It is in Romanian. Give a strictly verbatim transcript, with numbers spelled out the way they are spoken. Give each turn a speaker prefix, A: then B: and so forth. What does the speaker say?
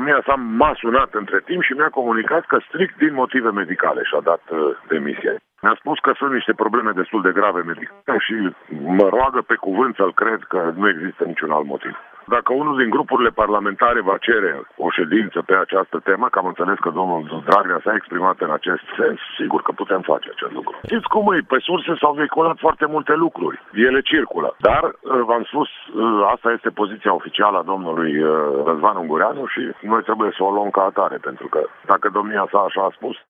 A: domnia sa m-a sunat între timp și mi-a comunicat că strict din motive medicale și-a dat uh, demisia. Mi-a spus că sunt niște probleme destul de grave medicale și mă roagă pe cuvânt să-l cred că nu există niciun alt motiv. Dacă unul din grupurile parlamentare va cere o ședință pe această temă, că am înțeles că domnul Dragnea s-a exprimat în acest sens, sigur că putem face acest lucru. Știți cum e? Pe surse s-au vehiculat foarte multe lucruri. Ele circulă. Dar, v-am spus, asta este poziția oficială a domnului Răzvan Ungureanu și noi trebuie să o luăm ca atare, pentru că dacă domnia sa așa a spus,